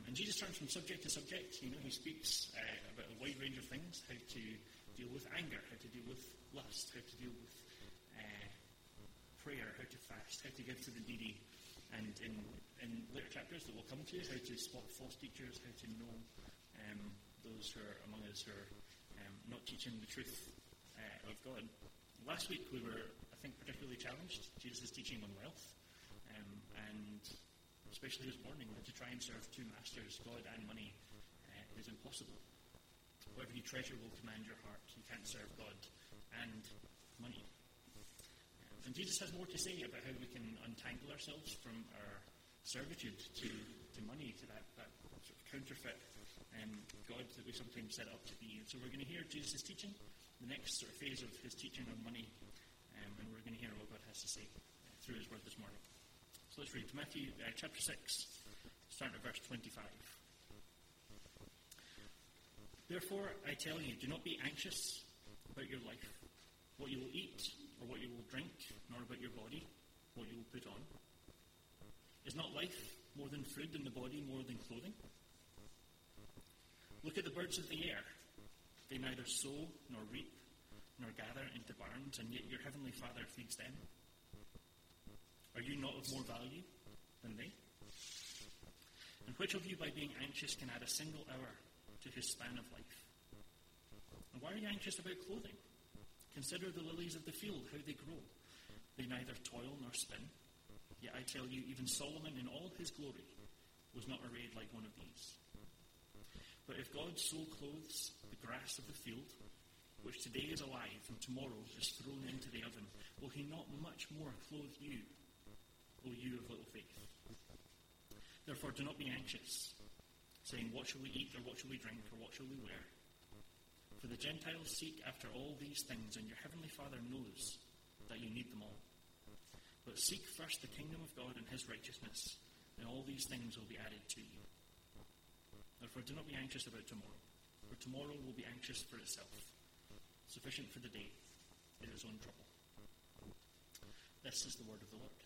And Jesus turns from subject to subject. He speaks about a wide range of things: how to deal with anger, how to deal with lust, how to deal with prayer, how to fast, how to give to the needy, and in later chapters that we'll come to, how to spot false teachers, how to know those who are among us who are not teaching the truth of God. Last week we were, I think, particularly challenged. Jesus' teaching on wealth, and especially this morning, that to try and serve two masters, God and money, is impossible. Whatever you treasure will command your heart. You can't serve God and money. And Jesus has more to say about how we can untangle ourselves from our servitude to money, to that sort of counterfeit God that we sometimes set up to be. And so we're going to hear Jesus' teaching, the next sort of phase of his teaching on money, and we're going to hear what God has to say through his word this morning. So let's read Matthew chapter 6, starting at verse 25. Therefore, I tell you, do not be anxious about your life, what you will eat or what you will drink, nor about your body, what you will put on. Is not life more than food, and the body more than clothing? Look at the birds of the air. They neither sow nor reap nor gather into barns, and yet your heavenly Father feeds them. Are you not of more value than they? And which of you, by being anxious, can add a single hour to his span of life? And why are you anxious about clothing? Consider the lilies of the field, how they grow. They neither toil nor spin. Yet I tell you, even Solomon in all his glory was not arrayed like one of these. But if God so clothes the grass of the field, which today is alive and tomorrow is thrown into the oven, will he not much more clothe you, O you of little faith? Therefore do not be anxious, saying, what shall we eat, or what shall we drink, or what shall we wear? For the Gentiles seek after all these things, and your heavenly Father knows that you need them all. But seek first the kingdom of God and his righteousness, and all these things will be added to you. Therefore do not be anxious about tomorrow, for tomorrow will be anxious for itself. Sufficient for the day is its own trouble. This is the word of the Lord.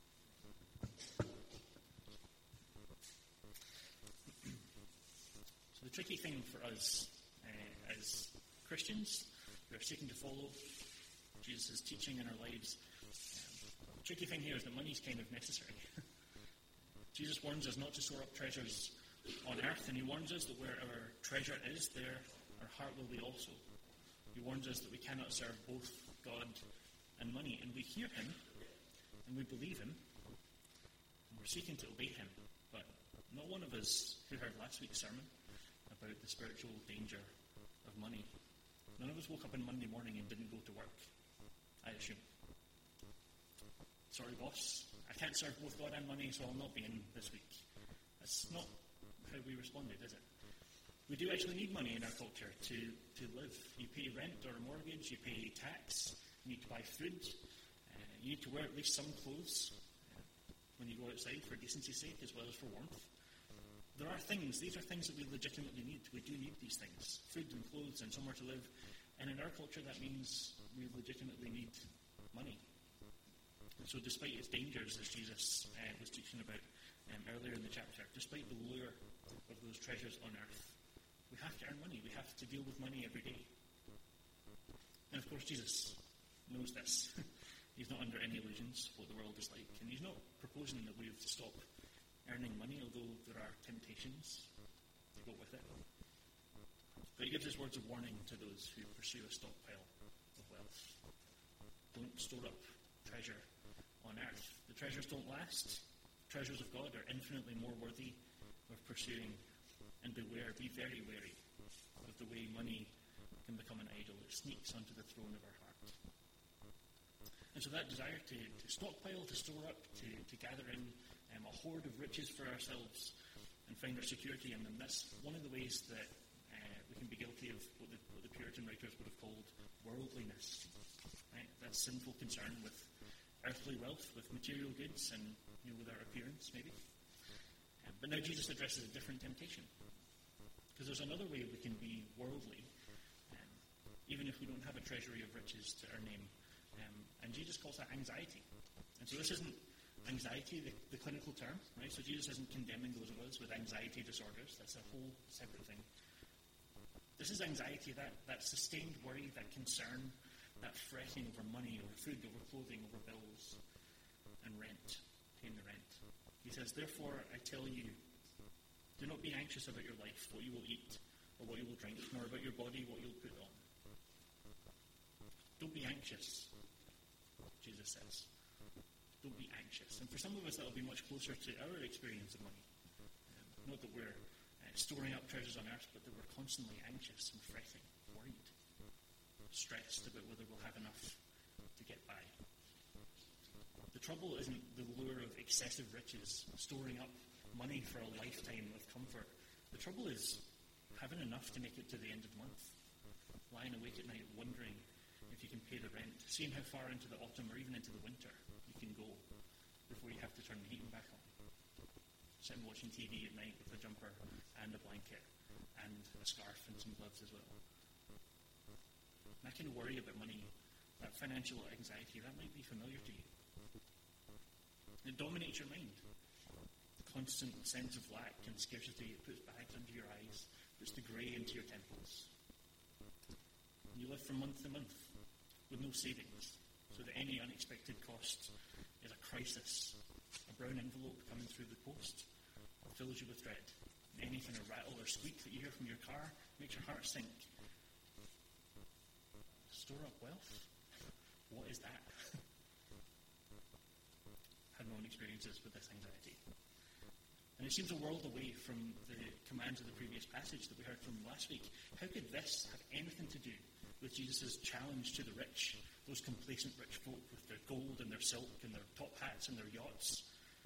So the tricky thing for us as Christians who are seeking to follow Jesus' teaching in our lives, the tricky thing here is that money is kind of necessary. Jesus warns us not to store up treasures on earth, and he warns us that where our treasure is, there our heart will be also. He warns us that we cannot serve both God and money, and we hear him, and we believe him, and we're seeking to obey him. But not one of us who heard last week's sermon about the spiritual danger of money, none of us woke up on Monday morning and didn't go to work, I assume. Sorry, boss, I can't serve both God and money, so I'll not be in this week. That's not how we responded, is it? We do actually need money in our culture to live. You pay rent or a mortgage, you pay tax, you need to buy food, you need to wear at least some clothes when you go outside for decency's sake as well as for warmth. These are things that we legitimately need. We do need these things, food and clothes and somewhere to live. And in our culture that means we legitimately need money. And so despite its dangers, as Jesus was teaching about earlier in the chapter, despite the lure of those treasures on earth, we have to earn money. We have to deal with money every day. And of course Jesus knows this. He's not under any illusions what the world is like, and he's not proposing that we have to stop earning money, although there are temptations to go with it. But he gives his words of warning to those who pursue a stockpile of wealth. Don't store up treasure on earth. The treasures don't last. Treasures of God are infinitely more worthy of pursuing. And beware, be very wary of the way money can become an idol. It sneaks onto the throne of our heart. And so that desire to stockpile, to store up, to gather in a hoard of riches for ourselves and find our security in them, that's one of the ways that we can be guilty of what the Puritan writers would have called worldliness. Right? That's sinful concern with earthly wealth, with material goods, and with our appearance, maybe. But now Jesus addresses a different temptation. Because there's another way we can be worldly, even if we don't have a treasury of riches to our name. And Jesus calls that anxiety. And so this isn't anxiety, the clinical term, right? So Jesus isn't condemning those of us with anxiety disorders. That's a whole separate thing. This is anxiety, that sustained worry, that concern, that fretting over money, over food, over clothing, over bills, and rent, paying the rent. He says, therefore, I tell you, do not be anxious about your life, what you will eat, or what you will drink, nor about your body, what you'll put on. Don't be anxious, Jesus says. Don't be anxious. And for some of us, that will be much closer to our experience of money. Not that we're storing up treasures on earth, but that we're constantly anxious and fretting, worried, stressed about whether we'll have enough to get by. The trouble isn't the lure of excessive riches, storing up money for a lifetime of comfort. The trouble is having enough to make it to the end of the month, lying awake at night wondering if you can pay the rent, seeing how far into the autumn or even into the winter you can go before you have to turn the heating back on. Sitting watching TV at night with a jumper and a blanket and a scarf and some gloves as well. That kind of worry about money, that financial anxiety, that might be familiar to you. It dominates your mind. The constant sense of lack and scarcity, it puts bags under your eyes, puts the grey into your temples. And you live from month to month with no savings, so that any unexpected cost is a crisis. A brown envelope coming through the post fills you with dread. Any kind of rattle or squeak that you hear from your car makes your heart sink. Store up wealth? What is that? Had my own experiences with this anxiety. And it seems a world away from the commands of the previous passage that we heard from last week. How could this have anything to do with Jesus' challenge to the rich, those complacent rich folk with their gold and their silk and their top hats and their yachts?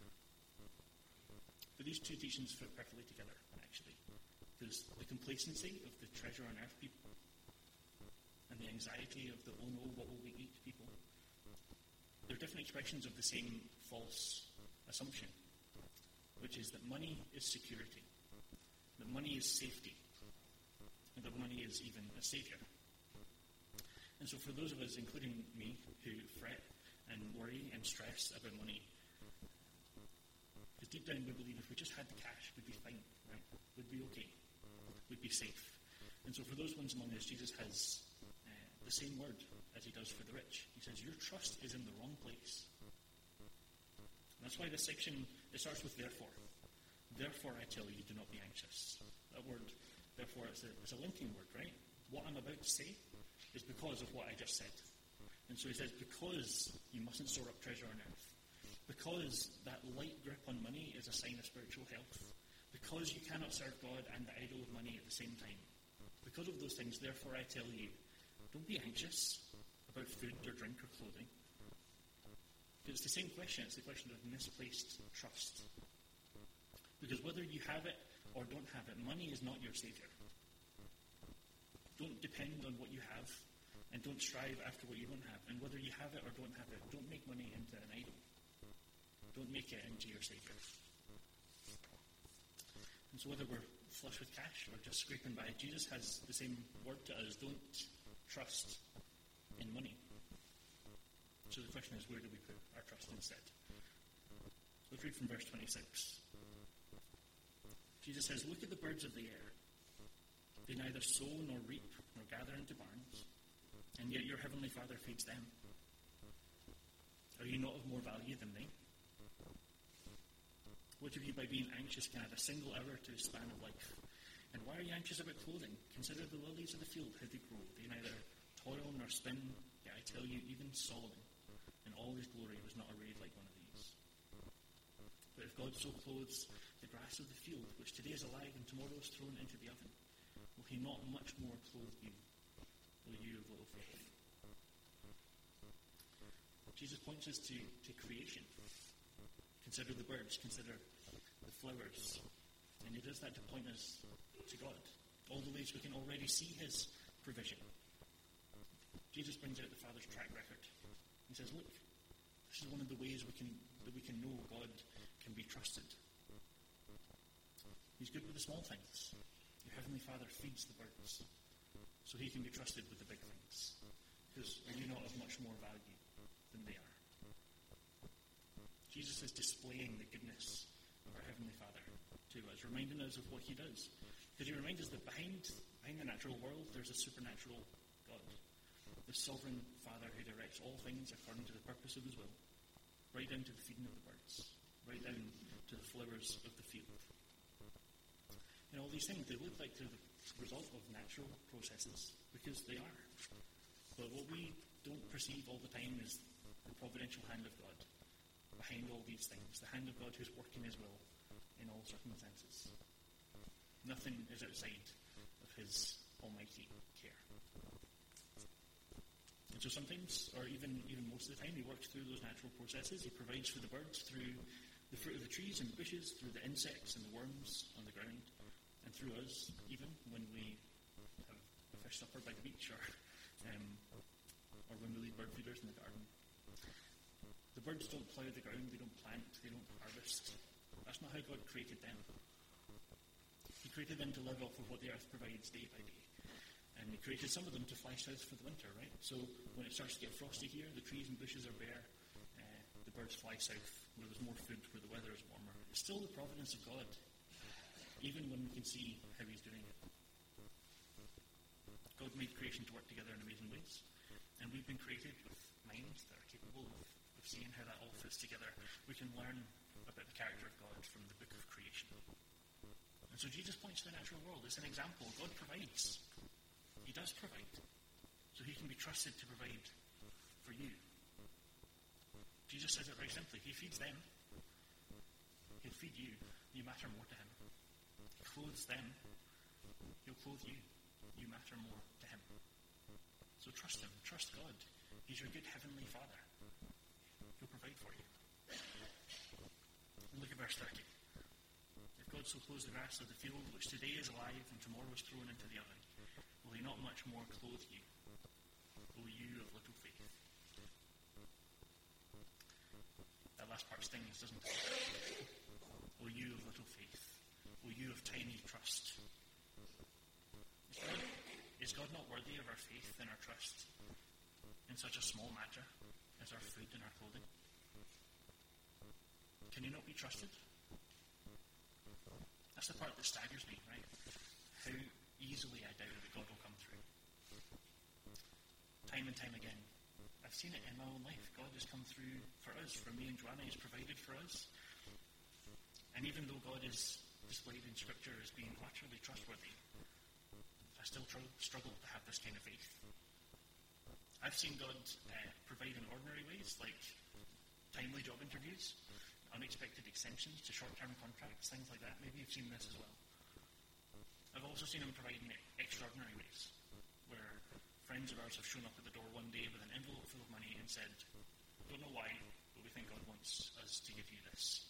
But these two teachings fit perfectly together, actually. There's the complacency of the treasure on earth people and the anxiety of the, oh no, what will we eat people. They're different expressions of the same false assumption, which is that money is security, that money is safety, and that money is even a savior. And so for those of us, including me, who fret and worry and stress about money, because deep down we believe if we just had the cash, we'd be fine, right? We'd be okay. We'd be safe. And so for those ones among us, Jesus has the same word as he does for the rich. He says, your trust is in the wrong place. And that's why this section, it starts with therefore. Therefore I tell you, do not be anxious. That word, therefore, it's a linking word, right? What I'm about to say is because of what I just said. And so he says, because you mustn't store up treasure on earth, because that light grip on money is a sign of spiritual health, because you cannot serve God and the idol of money at the same time, because of those things, therefore I tell you, don't be anxious about food or drink or clothing. It's the same question. It's the question of misplaced trust. Because whether you have it or don't have it, money is not your savior. Don't depend on what you have, and don't strive after what you don't have. And whether you have it or don't have it, don't make money into an idol. Don't make it into your savior. And so whether we're flush with cash or just scraping by, Jesus has the same word to us. Don't trust in money. So the question is, where do we put our trust instead? Let's read from verse 26. Jesus says, look at the birds of the air. They neither sow nor reap nor gather into barns, and yet your heavenly Father feeds them. Are you not of more value than they? Which of you, by being anxious, can add a single hour to his span of life? And why are you anxious about clothing? Consider the lilies of the field, how they grow. They neither toil nor spin. Yet I tell you, even Solomon, in all his glory, was not arrayed like one of these. But if God so clothes the grass of the field, which today is alive and tomorrow is thrown into the oven, will he not much more clothe you, O you of little faith? Jesus points us to creation. Consider the birds, consider the flowers. And he does that to point us to God. All the ways we can already see his provision. Jesus brings out the Father's track record. He says, look, this is one of the ways we can know God can be trusted. He's good with the small things. Your Heavenly Father feeds the birds, so he can be trusted with the big things. Because are you not of much more value than they are? Jesus is displaying the goodness of our Heavenly Father to us, reminding us of what he does. Because he reminds us that behind the natural world, there's a supernatural God, the sovereign Father who directs all things according to the purpose of his will, right down to the feeding of the birds, right down to the flowers of the field. And all these things, they look like they're the result of natural processes, because they are. But what we don't perceive all the time is the providential hand of God behind all these things, the hand of God who's working his will in all circumstances. Nothing is outside of his almighty care. And so sometimes, or even most of the time, he works through those natural processes. He provides for the birds through the fruit of the trees and bushes, through the insects and the worms on the ground, and through us, even when we have a fish supper by the beach, or when we leave bird feeders in the garden. The birds don't plough the ground, they don't plant, they don't harvest. That's not how God created them. He created them to live off of what the earth provides day by day. And he created some of them to fly south for the winter, right? So when it starts to get frosty here, the trees and bushes are bare, the birds fly south where there's more food, where the weather is warmer. It's still the providence of God, even when we can see how he's doing it. God made creation to work together in amazing ways. And we've been created with minds that are capable of seeing how that all fits together. We can learn about the character of God from the book of creation. And so Jesus points to the natural world. It's an example. God provides. He does provide. So he can be trusted to provide for you. Jesus says it very simply. He feeds them. He'll feed you. You matter more to him. He clothes them. He'll clothe you. You matter more to him. So trust him. Trust God. He's your good heavenly Father. He'll provide for you. And look at verse 30. If God so clothes the grass of the field, which today is alive and tomorrow is thrown into the oven, will he not much more clothe you, O you of little faith? That last part stings, doesn't it? O you of little faith. O you of tiny trust. Is God not worthy of our faith and our trust in such a small matter as our food and our clothing? Can he not be trusted? That's the part that staggers me, right? How easily I doubt that God will come through. Time and time again, I've seen it in my own life. God has come through for us, for me and Joanna. He's provided for us. And even though God is displayed in Scripture as being utterly trustworthy, I still struggle to have this kind of faith. I've seen God provide in ordinary ways, like timely job interviews, unexpected extensions to short-term contracts, things like that. Maybe you've seen this as well. I've also seen him provide in extraordinary ways, where friends of ours have shown up at the door one day with an envelope full of money and said, "Don't know why, but we think God wants us to give you this."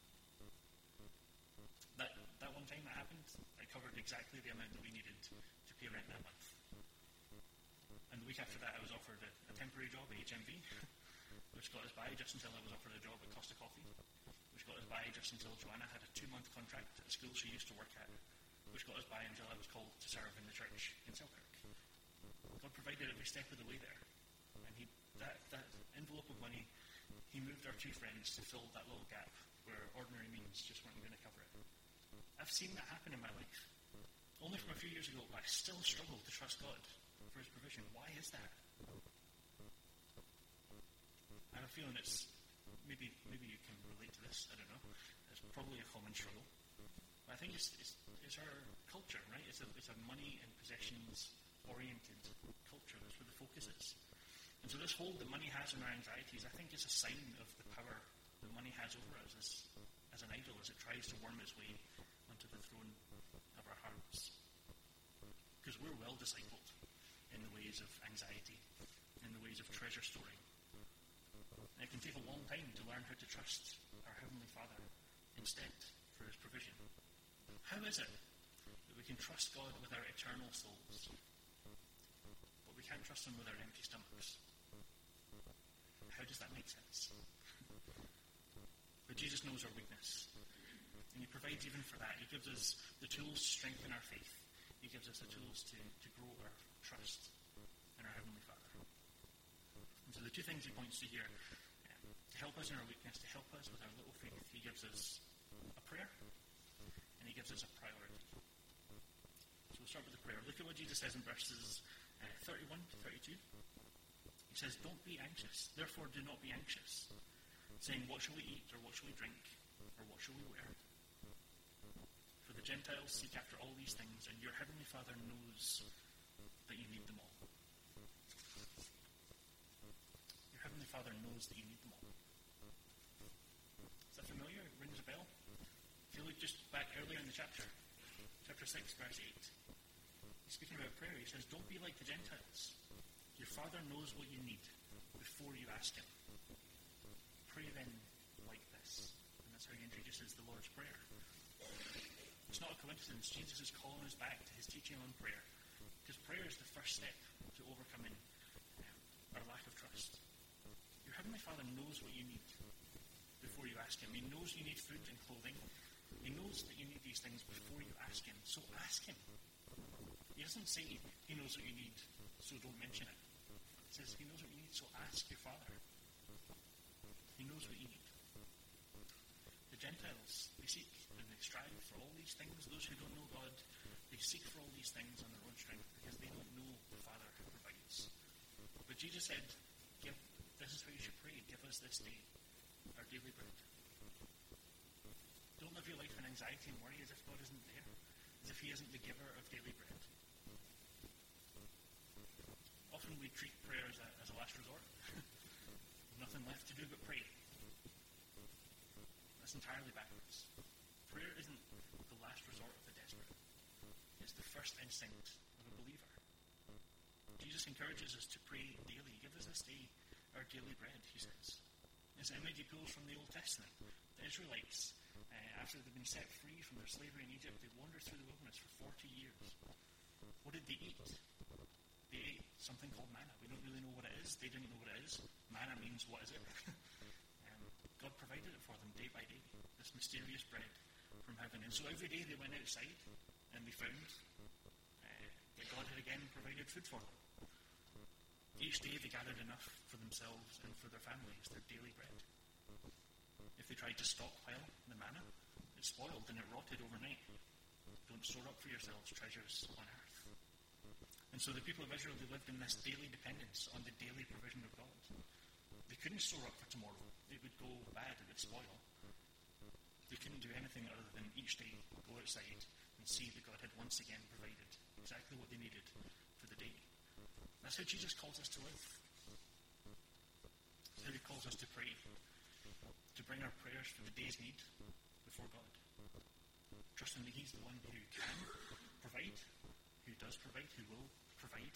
That one time that happened, I covered exactly the amount that we needed to pay rent that month. And the week after that, I was offered a temporary job at HMV, which got us by just until I was offered a job at Costa Coffee, which got us by just until Joanna had a 2-month contract at a school she used to work at, which got us by until I was called to serve in the church in Selkirk. God provided every step of the way there. And that envelope of money, he moved our 2 friends to fill that little gap where ordinary means just weren't going to cover it. I've seen that happen in my life. Only from a few years ago, but I still struggle to trust God for his provision. Why is that? I have a feeling it's, maybe you can relate to this, I don't know. It's probably a common struggle. But I think it's our culture, right? It's a money and possessions-oriented culture. That's where the focus is. And so this hold that money has on our anxieties, I think is a sign of the power that money has over us as an idol, as it tries to worm its way onto the throne of our hearts. Because we're well discipled in the ways of anxiety, in the ways of treasure storing. And it can take a long time to learn how to trust our Heavenly Father instead for his provision. How is it that we can trust God with our eternal souls, but we can't trust him with our empty stomachs? How does that make sense? But Jesus knows our weakness. And he provides even for that. He gives us the tools to strengthen our faith. He gives us the tools to grow our trust in our Heavenly Father. And so the 2 things he points to here, to help us in our weakness, to help us with our little faith, he gives us a prayer, and he gives us a priority. So we'll start with the prayer. Look at what Jesus says in verses 31 to 32. He says, don't be anxious, therefore do not be anxious, saying, what shall we eat, or what shall we drink, or what shall we wear? For the Gentiles seek after all these things, and your heavenly Father knows that you need them all. Your heavenly Father knows that you need them all. Is that familiar? It rings a bell? If you look just back earlier in the chapter 6, verse 8, he's speaking about prayer. He says, don't be like the Gentiles. Your Father knows what you need before you ask him. Pray then like this. And that's how he introduces the Lord's Prayer. It's not a coincidence. Jesus is calling us back to his teaching on prayer. Because prayer is the first step to overcoming our lack of trust. Your Heavenly Father knows what you need before you ask him. He knows you need food and clothing. He knows that you need these things before you ask him. So ask him. He doesn't say he knows what you need, so don't mention it. He says he knows what you need, so ask your Father. He knows what you need. The Gentiles, they seek and they strive for all these things. Those who don't know God, they seek for all these things on their own strength because they don't know the Father who provides. But Jesus said, this is how you should pray. Give us this day our daily bread. Don't live your life in anxiety and worry as if God isn't there, as if he isn't the giver of daily bread. Often we treat prayer as a last resort. Nothing left to do but pray. That's entirely backwards. Prayer isn't the last resort of the desperate. It's the first instinct of a believer. Jesus encourages us to pray daily. Give us this day our daily bread, he says. This image he pulls from the Old Testament. The Israelites, after they've been set free from their slavery in Egypt, they wandered through the wilderness for 40 years. What did they eat? They ate something called manna. We don't really know what it is. They didn't know what it is. Manna means, what is it? God provided it for them day by day, this mysterious bread from heaven. And so every day they went outside and they found that God had again provided food for them. Each day they gathered enough for themselves and for their families, their daily bread. If they tried to stockpile the manna, it spoiled and it rotted overnight. Don't store up for yourselves treasures on earth. And so the people of Israel, they lived in this daily dependence on the daily provision of God. They couldn't store up for tomorrow. It would go bad, it would spoil. They couldn't do anything other than each day go outside and see that God had once again provided exactly what they needed for the day. That's how Jesus calls us to live. That's how he calls us to pray. To bring our prayers for the day's need before God. Trusting that he's the one who can provide, who does provide, who will provide.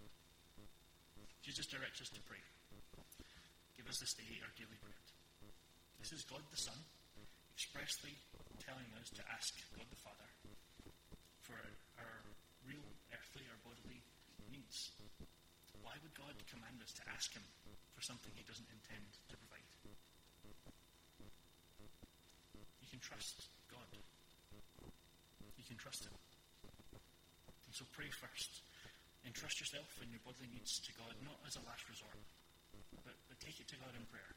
Jesus directs us to pray. Give us this day our daily bread. This is God the Son expressly telling us to ask God the Father for our real earthly or bodily needs. Why would God command us to ask him for something he doesn't intend to provide? You can trust God. You can trust him. And so pray first. Entrust yourself and your bodily needs to God, not as a last resort, but take it to God in prayer.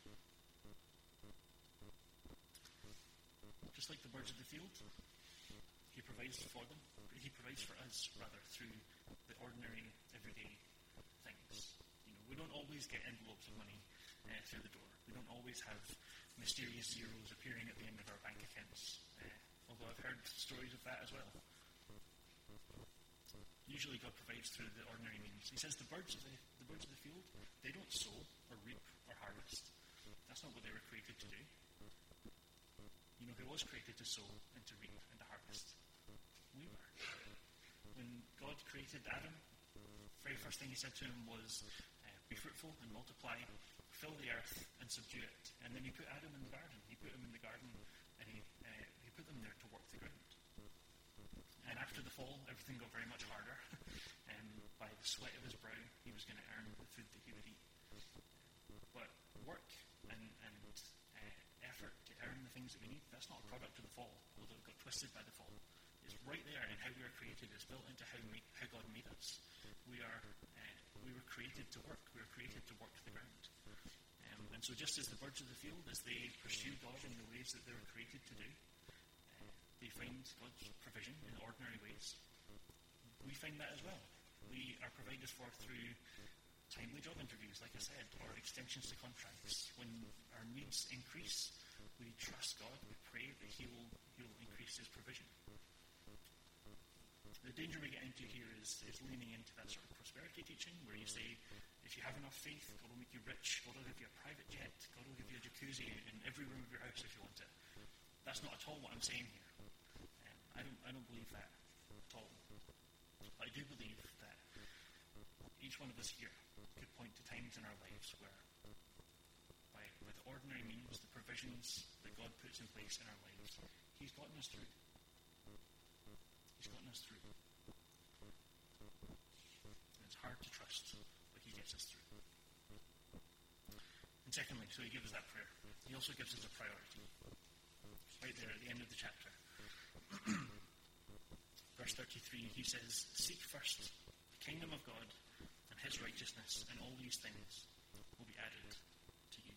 Just like the birds of the field, he provides for them, but he provides for us, rather, through the ordinary, everyday things. We don't always get envelopes of money through the door. We don't always have mysterious zeros appearing at the end of our bank accounts, although I've heard stories of that as well. Usually God provides through the ordinary means. He says the birds of the field, they don't sow or reap or harvest. That's not what they were created to do. Who was created to sow and to reap and to harvest? We were. When God created Adam, the very first thing he said to him was, be fruitful and multiply, fill the earth and subdue it. And then he put Adam in the garden. He put him in the garden and he put them there to work the ground. And after the fall, everything got very much harder. And by the sweat of his brow, he was going to earn the food that he would eat. But work and effort to earn the things that we need, that's not a product of the fall, although it got twisted by the fall. It's right there in how we are created. It's built into how God made us. We were created to work. We were created to work the ground. And so just as the birds of the field, as they pursue God in the ways that they were created to do, they find God's provision in ordinary ways. We find that as well. We are provided for through timely job interviews, like I said, or extensions to contracts. When our needs increase, we trust God, we pray that He will increase His provision. The danger we get into here is leaning into that sort of prosperity teaching, where you say, if you have enough faith, God will make you rich, God will give you a private jet, God will give you a jacuzzi in every room of your house if you want it. That's not at all what I'm saying here. I don't believe that at all. But I do believe that each one of us here could point to times in our lives where, with ordinary means, the provisions that God puts in place in our lives, He's gotten us through. He's gotten us through. And it's hard to trust, but He gets us through. And secondly, so He gives us that prayer. He also gives us a priority. Right there at the end of the chapter. Verse 33, He says, "Seek first the kingdom of God and His righteousness, and all these things will be added to you."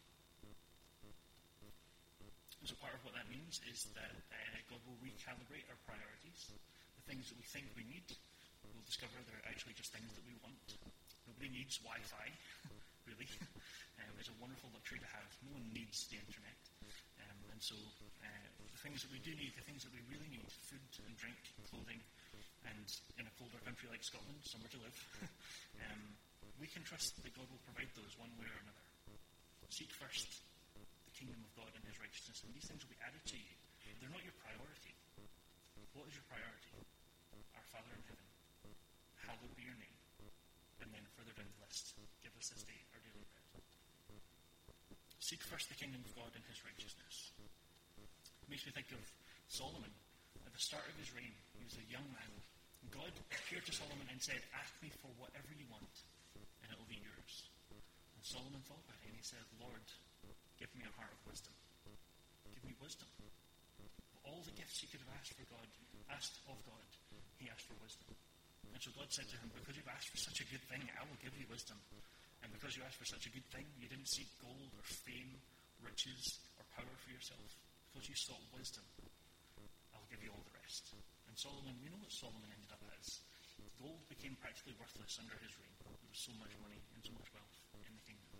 So part of what that means is that God will recalibrate our priorities. The things that we think we need, we'll discover they're actually just things that we want. Nobody needs Wi-Fi, really. It's a wonderful luxury to have. No one needs the internet. And so the things that we do need, the things that we really need, food and drink, clothing, and in a colder country like Scotland, somewhere to live, we can trust that God will provide those one way or another. Seek first the kingdom of God and His righteousness, and these things will be added to you. They're not your priority. What is your priority? Our Father in heaven, hallowed be your name. And then further down the list, give us this day our daily bread. Seek first the kingdom of God and His righteousness. It makes me think of Solomon. At the start of his reign, he was a young man. God appeared to Solomon and said, "Ask me for whatever you want, and it will be yours." And Solomon thought about it, and he said, "Lord, give me a heart of wisdom. Give me wisdom." All the gifts he could have asked of God, he asked for wisdom. And so God said to him, "Because you've asked for such a good thing, I will give you wisdom. And because you asked for such a good thing, you didn't seek gold or fame, riches, or power for yourself. Because you sought wisdom, I'll give you all the rest." And Solomon, we know what Solomon ended up as. Gold became practically worthless under his reign. There was so much money and so much wealth in the kingdom.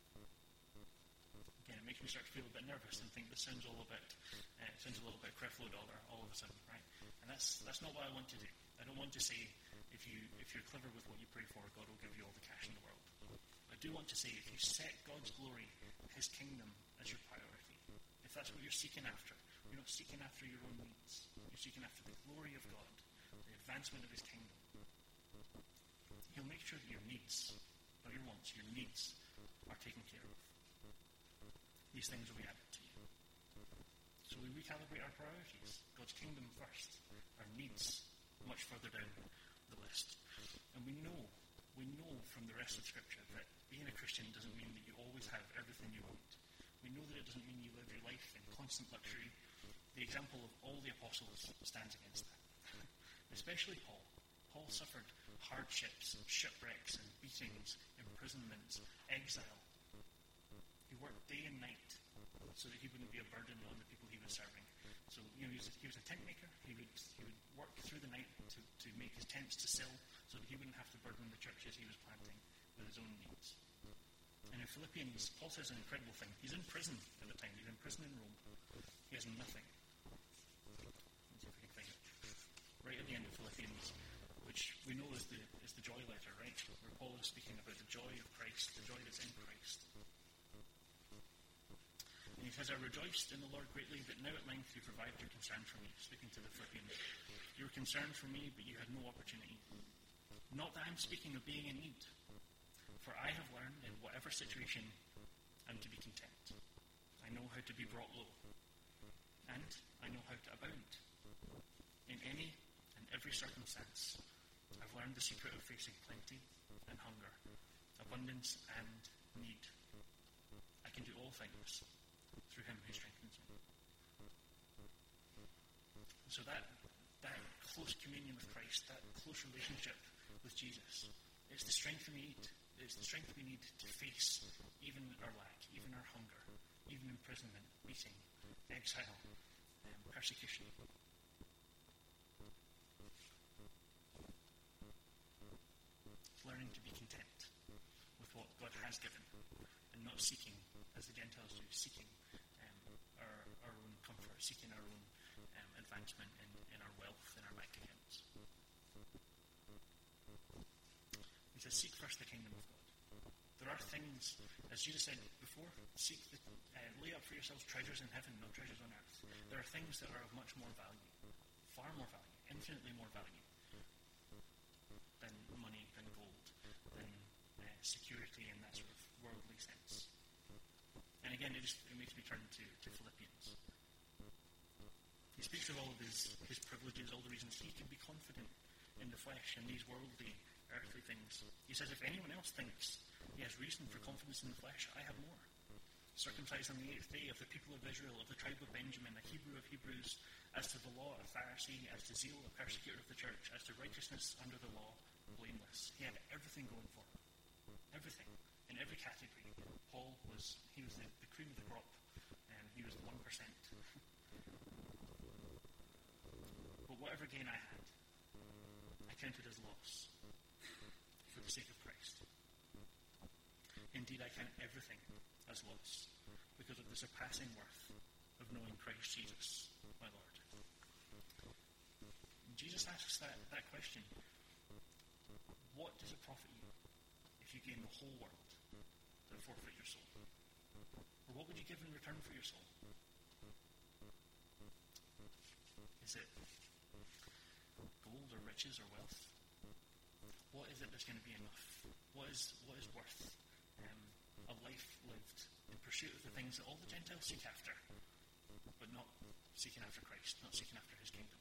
Again, it makes me start to feel a bit nervous and think this sounds a little bit Creflo Dollar all of a sudden, right? And that's not what I want to do. I don't want to say, if you're clever with what you pray for, God will give you all the cash in the world. I do want to say, if you set God's glory, His kingdom, as your priority, if that's what you're seeking after, you're not seeking after your own needs. You're seeking after the glory of God, the advancement of His kingdom. He'll make sure that your needs, not your wants, your needs are taken care of. These things will be added to you. So we recalibrate our priorities. God's kingdom first. Our needs much further down the list. And we know from the rest of Scripture that being a Christian doesn't mean that you always have everything you want. We know that it doesn't mean you live your life in constant luxury. The example of all the apostles stands against that. Especially Paul. Paul suffered hardships, shipwrecks, and beatings, imprisonments, exile. He worked day and night so that he wouldn't be a burden on the people he was serving. So, he was a tent maker. He would work through the night to make his tents to sell so that he wouldn't have to burden the churches he was planting with his own needs. And in Philippians, Paul says an incredible thing. He's in prison at the time. He's in prison in Rome. He has nothing. Let's see if we can find it. Right at the end of Philippians, which we know is the joy letter, right? Where Paul is speaking about the joy of Christ, the joy that's in Christ. And he says, "I rejoiced in the Lord greatly that now at length you've revived your concern for me." Speaking to the Philippians. "You were concerned for me, but you had no opportunity. Not that I'm speaking of being in need. For I have learned in whatever situation I'm to be content. I know how to be brought low. And I know how to abound. In any and every circumstance, I've learned the secret of facing plenty and hunger, abundance and need. I can do all things through Him who strengthens me." So that close communion with Christ, that close relationship with Jesus, it's the strength we need. It's the strength we need to face even our lack, even our hunger, even imprisonment, beating, exile, persecution. Learning to be content with what God has given and not seeking, as the Gentiles do, seeking our own comfort, seeking our own advancement in our wealth, in our bank accounts. He says, seek first the kingdom of God. There are things, as Jesus said before, lay up for yourselves treasures in heaven, not treasures on earth. There are things that are of much more value, far more value, infinitely more value than money, than gold, than security in that sort of worldly sense. And again, it makes me turn to Philippians. He speaks of all of his privileges, all the reasons he can be confident in the flesh and these worldly, earthly things. He says, if anyone else thinks he has reason for confidence in the flesh, I have more. Circumcised on the 8th day, of the people of Israel, of the tribe of Benjamin, a Hebrew of Hebrews, as to the law, a Pharisee, as to zeal, a persecutor of the church, as to righteousness under the law, blameless. He had everything going for him. Everything. In every category. Paul was the cream of the crop, and he was the 1%. But whatever gain I had, I counted as loss for the sake of Christ. Indeed, I count everything as loss because of the surpassing worth of knowing Christ Jesus, my Lord. Jesus asks that question. What does it profit you if you gain the whole world but forfeit your soul? Or what would you give in return for your soul? Is it gold or riches or wealth? What is it that's going to be enough? What is worth a life lived in pursuit of the things that all the Gentiles seek after, but not seeking after Christ, not seeking after his kingdom?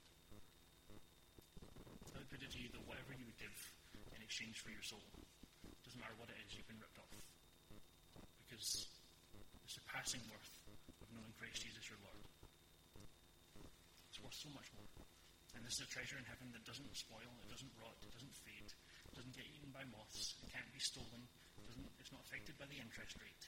I would put it to you that whatever you would give in exchange for your soul, doesn't matter what it is, you've been ripped off. Because the surpassing worth of knowing Christ Jesus your Lord, it's worth so much more. And this is a treasure in heaven that doesn't spoil, it doesn't rot, it doesn't fade, it doesn't get eaten by moths, it can't be stolen, it's not affected by the interest rate.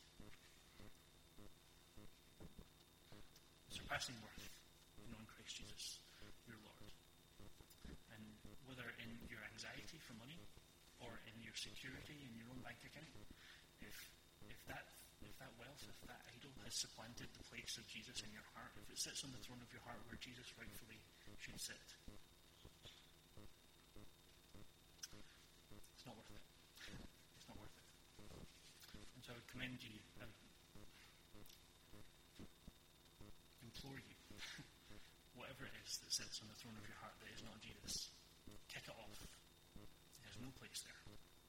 Surpassing worth of knowing Christ Jesus your Lord. And whether in your anxiety for money or in your security in your own bank account, if that wealth, if that idol has supplanted the place of Jesus in your heart, if it sits on the throne of your heart where Jesus rightfully should sit, it's not worth it. It's not worth it. And so I would commend you, I would implore you, whatever it is that sits on the throne of your heart that is not Jesus, kick it off. It has no place there.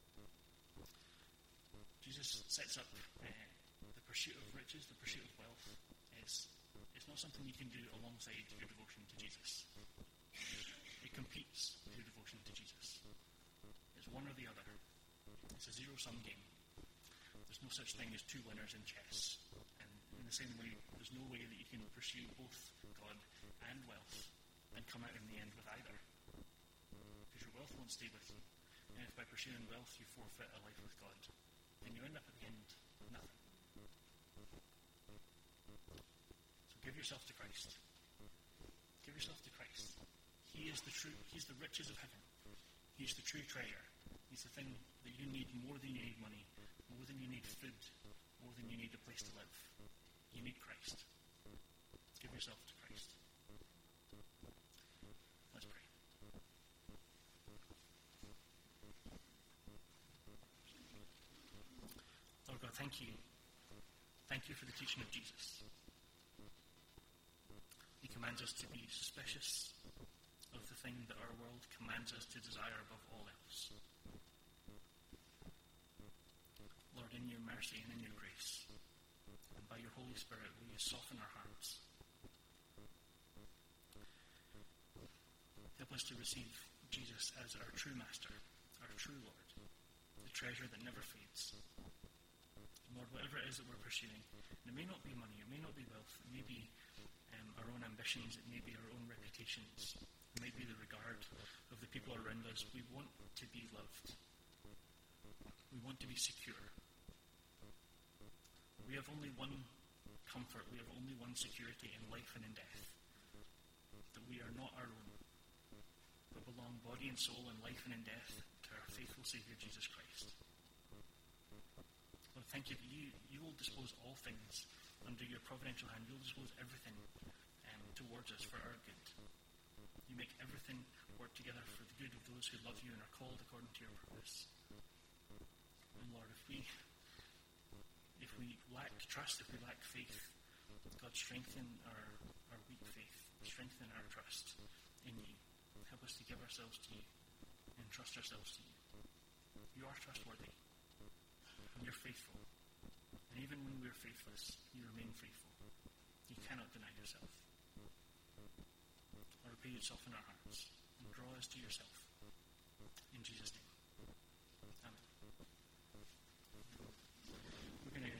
Jesus sets up the pursuit of riches, the pursuit of wealth. It's not something you can do alongside your devotion to Jesus. It competes with your devotion to Jesus. It's one or the other. It's a zero-sum game. There's no such thing as two winners in chess. And in the same way, there's no way that you can pursue both God and wealth and come out in the end with either. Because your wealth won't stay with you. And if by pursuing wealth you forfeit a life with God, then you end up at the end with nothing. So give yourself to Christ. Give yourself to Christ. He's the riches of heaven. He's the true treasure. He's the thing that you need more than you need money, more than you need food, more than you need a place to live. You need Christ. Give yourself to Christ. Let's pray. Lord God, thank you. Thank you for the teaching of Jesus. He commands us to be suspicious of the thing that our world commands us to desire above all else. Lord, in your mercy and in your grace, and by your Holy Spirit, will you soften our hearts? Help us to receive Jesus as our true Master, our true Lord, the treasure that never fades. Lord, whatever it is that we're pursuing, it may not be money, it may not be wealth, it may be our own ambitions, it may be our own reputations, it may be the regard of the people around us. We want to be loved. We want to be secure. We have only one comfort, we have only one security in life and in death. That we are not our own, but belong body and soul in life and in death to our faithful Saviour Jesus Christ. Lord, thank you that you will dispose all things under your providential hand. You'll dispose everything towards us for our good. You make everything work together for the good of those who love you and are called according to your purpose. And Lord, if we lack trust, if we lack faith, God, strengthen our weak faith, strengthen our trust in you. Help us to give ourselves to you and trust ourselves to you. You are trustworthy, and you're faithful. And even when we're faithless, you remain faithful. You cannot deny yourself. Lord, I pray you soften our hearts and draw us to yourself. In Jesus' name.